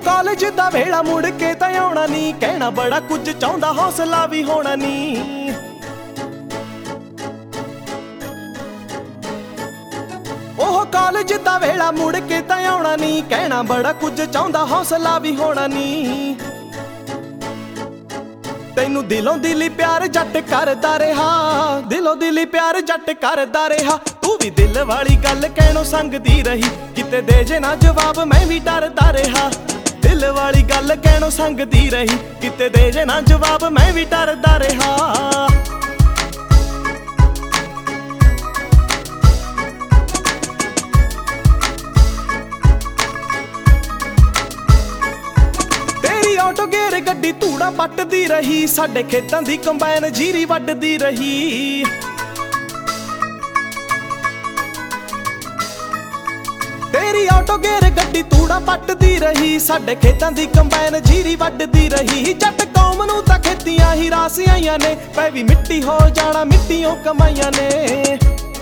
College ਦਾ ਵੇਲਾ ਮੁੜ ਕੇ ਤਾਂ ਆਉਣਾ ਨੀ, ਕਹਿਣਾ ਬੜਾ ਕੁਝ ਚਾਹੁੰਦਾ ਹੌਸਲਾ ਵੀ ਹੋਣਾ ਨੀ। ਉਹ ਕਾਲਜ ਦਾ ਵੇਲਾ ਮੁੜ ਕੇ ਤਾਂ ਆਉਣਾ ਨੀ, ਕਹਿਣਾ ਬੜਾ ਕੁਝ ਚਾਹੁੰਦਾ ਹੌਸਲਾ ਵੀ ਹੋਣਾ ਨੀ। ਤੈਨੂੰ ਦਿਲੋਂ ਦਿਲੀ ਪਿਆਰ ਜੱਟ ਕਰਦਾ ਰਿਹਾ, ਦਿਲੋਂ ਦਿਲੀ ਪਿਆਰ ਜੱਟ ਕਰਦਾ ਰਿਹਾ। ਤੂੰ ਵੀ ਦਿਲ ਵਾਲੀ ਗੱਲ ਕਹਿਣੋਂ ਸੰਗਦੀ ਰਹੀ, ਕਿਤੇ ਦੇ ਜੇ ਨਾ ਜਵਾਬ ਮੈਂ ਵੀ ਡਰਦਾ ਰਿਹਾ। ਦਿਲ ਵਾਲੀ ਗੱਲ ਕਹਿਣੋਂ ਸੰਗਦੀ ਰਹੀ, ਕਿਤੇ ਦੇ ਜੇ ਨਾ ਜਵਾਬ ਮੈਂ ਵੀ ਡਰਦਾ ਰਿਹਾ। ਤੇਰੀ ਆਟੋ ਗੇਰ ਗੱਡੀ ਧੂੜਾ ਪੱਟਦੀ ਰਹੀ, ਸਾਡੇ ਖੇਤਾਂ ਦੀ ਕੰਬਾਈਨ ਜੀਰੀ ਵੱਢਦੀ ਰਹੀ। ਤੇਰੀ ਆਟੋ ਗੇਰ ਗੱਡੀ ਧੂੜਾ ਪੱਟਦੀ ਰਹੀ, ਸਾਡੇ ਖੇਤਾਂ ਦੀ ਕੰਬਾਈਨ ਜੀਰੀ ਵੱਢਦੀ ਰਹੀ। ਜੱਟ ਕੌਮ ਨੂੰ ਤਾਂ ਖੇਤੀਆਂ ਹੀ ਰਾਸ ਆਈਆਂ ਨੇ, ਪੈ ਵੀ ਮਿੱਟੀ ਹੋ ਜਾਣਾ ਮਿੱਟੀਓਂ ਕਮਾਈਆਂ ਨੇ।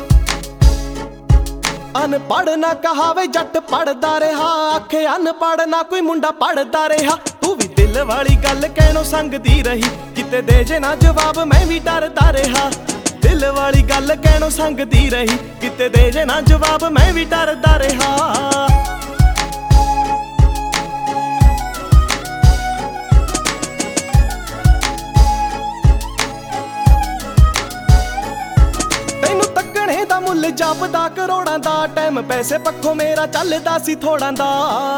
ਅਨਪੜ੍ਹ ਨਾ ਕਹਾਵੇ ਜੱਟ ਪੜਦਾ ਰਿਹਾ, ਆਖੇ ਅਨਪੜ੍ਹ ਨਾ ਕੋਈ ਮੁੰਡਾ ਪੜਦਾ ਰਿਹਾ। ਤੂੰ ਵੀ ਦਿਲ ਵਾਲੀ ਗੱਲ ਕਹਿਣੋਂ ਸੰਗਦੀ ਰਹੀ, ਕਿਤੇ ਦੇ ਜੇ ਨਾ ਜਵਾਬ ਮੈਂ ਵੀ ਡਰਦਾ ਰਿਹਾ। ਦਿਲ ਵਾਲੀ ਗੱਲ ਕਹਿਣੋਂ ਸੰਗਦੀ ਰਹੀ, ਕਿਤੇ ਦੇ ਜੇ ਨਾ ਜਵਾਬ ਮੈਂ ਵੀ ਡਰਦਾ ਰਿਹਾ। ਤੈਨੂੰ ਤੱਕਣੇ ਦਾ ਮੁੱਲ ਜਾਪਦਾ ਕਰੋੜਾਂ ਦਾ, ਟਾਈਮ ਪੈਸੇ ਪੱਖੋਂ ਮੇਰਾ ਚੱਲਦਾ ਸੀ ਥੋੜਾਂ ਦਾ।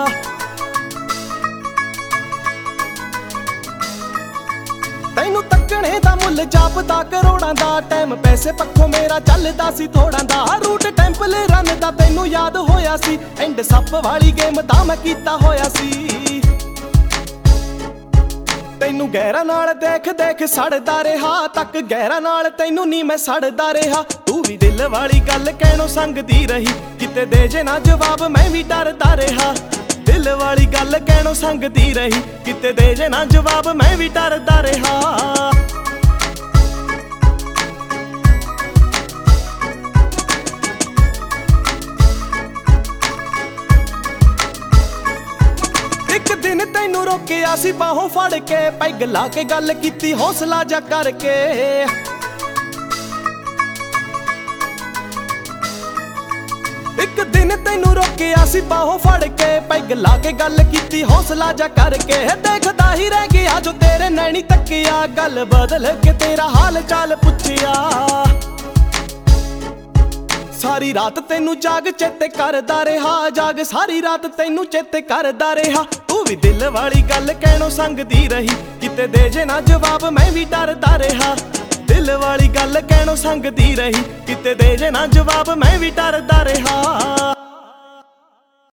ਤੈਨੂੰ ਤੱਕਣੇ ਦਾ ਮੁੱਲ ਜਾਪਦਾ ਕਰੋੜਾਂ ਦਾ, ਟਾਈਮ ਪੈਸੇ ਪੱਖੋਂ ਮੇਰਾ ਚੱਲਦਾ ਸੀ ਥੋੜਾਂ ਦਾ। ਰੂਟ ਟੈਂਪਲ ਰਨ ਦਾ ਤੈਨੂੰ ਯਾਦ ਹੋਇਆ ਸੀ, ਐਂਡ ਸੱਪ ਵਾਲੀ ਗੇਮ ਤਾਂ ਮੈਂ ਕੀਤਾ ਹੋਇਆ ਸੀ। ਤੈਨੂੰ ਗਹਿਰਾਂ ਨਾਲ ਦੇਖ ਦੇਖ ਸੜਦਾ ਰਿਹਾ, ਤੱਕ ਗਹਿਰਾਂ ਨਾਲ ਤੈਨੂੰ ਨੀ ਮੈਂ ਸੜਦਾ ਰਿਹਾ। ਤੂੰ ਵੀ ਦਿਲ ਵਾਲੀ ਗੱਲ ਕਹਿਣੋਂ ਸੰਗਦੀ ਰਹੀ, ਕਿਤੇ ਦੇ ਜੇ ਨਾ ਜਵਾਬ ਮੈਂ ਵੀ ਡਰਦਾ ਰਿਹਾ। ਦਿਲ ਵਾਲੀ ਗੱਲ ਕਹਿਣੋਂ ਸੰਗਦੀ ਰਹੀ, ਕਿਤੇ ਦੇ ਜੇ ਨਾ ਜਵਾਬ ਮੈਂ ਵੀ ਡਰਦਾ ਰਿਹਾ। ਇੱਕ ਦਿਨ ਤੈਨੂੰ ਰੋਕਿਆ ਸੀ ਬਾਹੋਂ ਫੜ ਕੇ, ਪੈਗ ਲਾ ਕੇ ਗੱਲ ਕੀਤੀ ਹੌਸਲਾ ਜਾ ਕਰਕੇ। ਇੱਕ ਦਿਨ ਤੈਨੂੰ ਰੋਕਿਆ ਸੀ ਬਾਹੋਂ ਫੜ ਕੇ, ਪੈਗ ਲਾ ਕੇ ਗੱਲ ਕੀਤੀ ਹੌਸਲਾ ਜਾ ਕਰਕੇ। ਦੇਖਦਾ ਹੀ ਰਹਿ ਗਿਆ ਜੋ ਤੇਰੇ ਨੈਣੀ ਤੱਕਿਆ, ਗੱਲ ਬਦਲ ਕੇ ਤੇਰਾ ਹਾਲ ਚਾਲ ਪੁੱਛਿਆ। ਸਾਰੀ ਰਾਤ ਤੈਨੂੰ ਜਾਗ ਚੇਤੇ ਕਰਦਾ ਰਿਹਾ, ਜਾਗ ਸਾਰੀ ਰਾਤ ਤੈਨੂੰ ਚੇਤੇ ਕਰਦਾ ਰਿਹਾ। ਤੂੰ ਵੀ ਦਿਲ ਵਾਲੀ ਗੱਲ ਕਹਿਣੋਂ ਸੰਗਦੀ ਰਹੀ, ਕਿਤੇ ਦੇ ਜੇ ਨਾ ਜਵਾਬ ਮੈਂ ਵੀ ਡਰਦਾ ਰਿਹਾ। ਦਿਲ ਵਾਲੀ ਗੱਲ ਕਹਿਣੋਂ ਸੰਗਦੀ ਰਹੀ, ਕਿਤੇ ਦੇ ਜੇ ਨਾ ਜਵਾਬ ਮੈਂ ਵੀ ਡਰਦਾ ਰਿਹਾ।